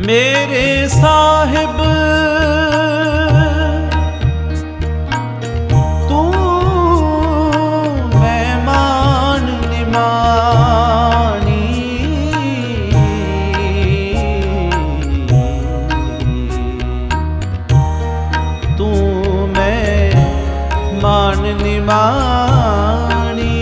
मेरे साहिब तू मेहमान निमानी, तू मेहमान निमानी।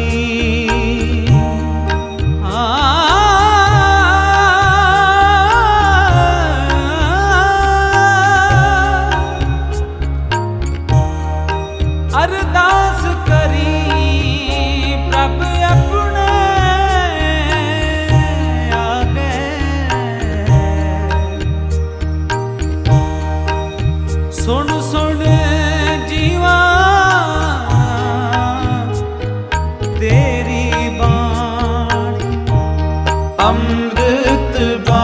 अरदास करी प्रभ अपने आगे, सुन सुन जीवा तेरी बाणी, अमृत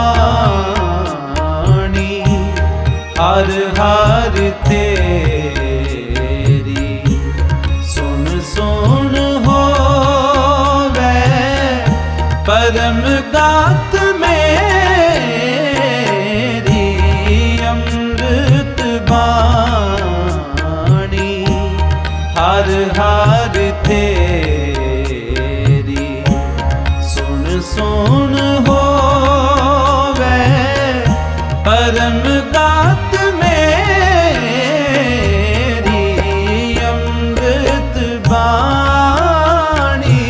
बाणी हर हर तेरी। सुन होवे परम गात मेरी, अमृत बाणी हर हर तेरी। सुन होवे परम गात मेरी, अमृत बाणी।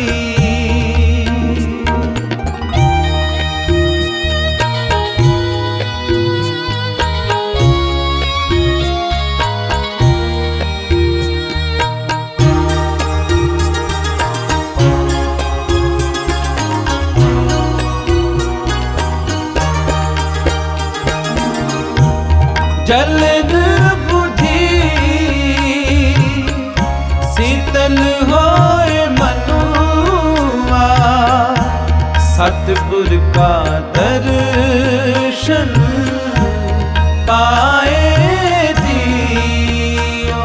जलन बुझी शीतल होए मनुआ, सतगुर का दर्शन पाए जियो।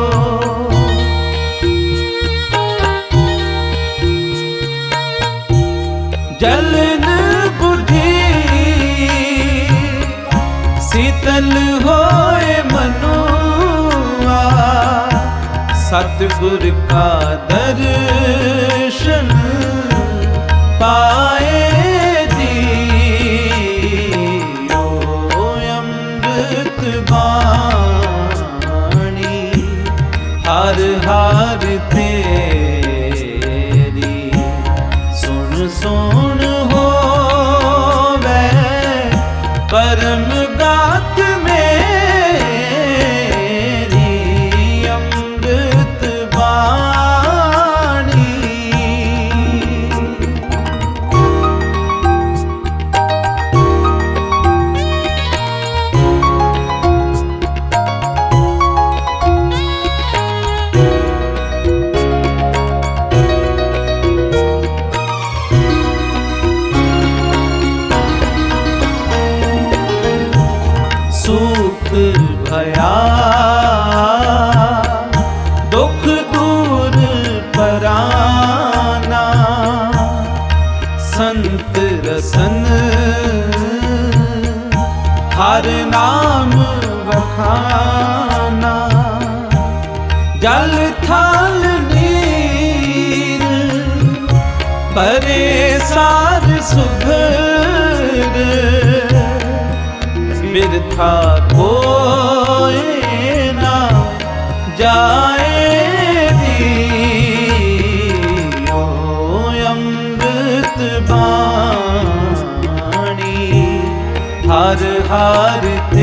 जलन बुझी शीतल होए मनुआ, सतगुर का दर्शन पाए जियो। अमृत बाणी हर हर तेरी। सुन होवे परम गात मेरी, अमृत बाणी। सुख भया दुख दूर पराना, संत रसन हर नाम वखाना। जल थल नीर परे सार सुभर, बिरथा कोई ना जाए जियो। अमृत बाणी हर हर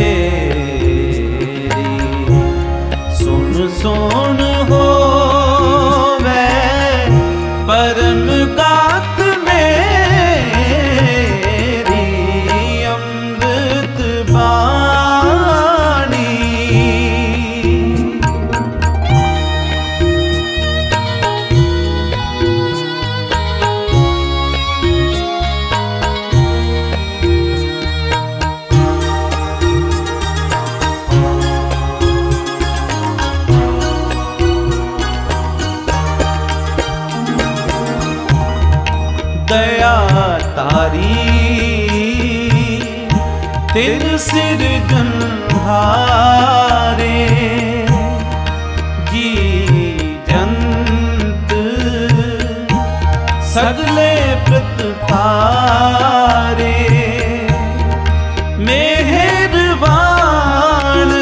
तेरी। सुन होवे परम गात मेरी, अमृत बाणी। दया तारी तिन सिरजनहारे जी जंत सगले प्रतपारे मेहरबान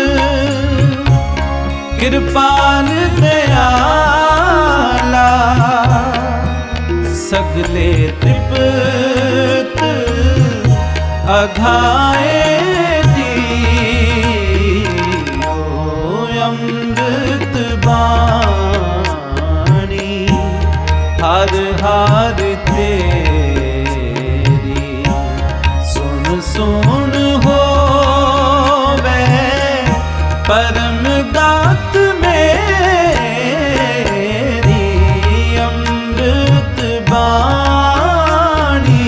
कृपाल दयाला सगले तृप्त अघाए जियो अमृत बाणी हर हर तेरी सुन सुन होवे परम गात मेरी अमृत बाणी।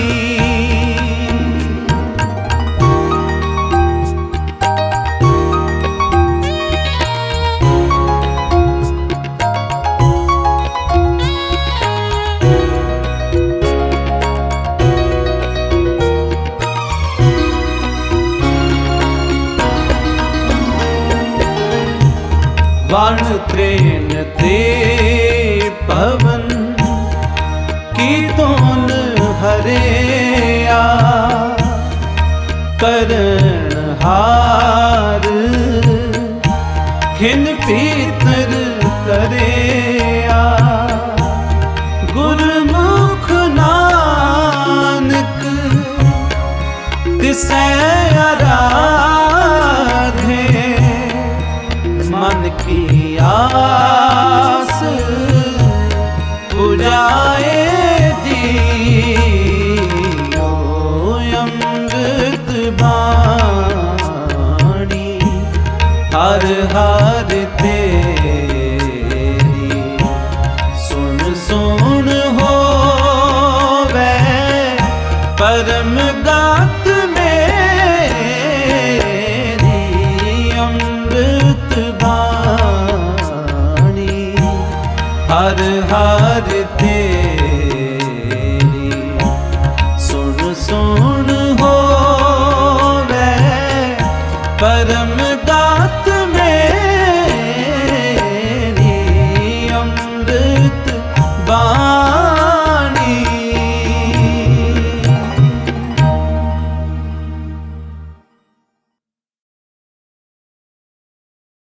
वाण त्रेन ते पवन कीर्तन हरेया करण हार खिन पीतर करेया गुरमुख नानक तिसै आराधे मन की आस पुराए जियो अमृत बाणी हर हर तेरी सुन सुन होवे परम गात मेरी अमृत बाणी हर हर तेरी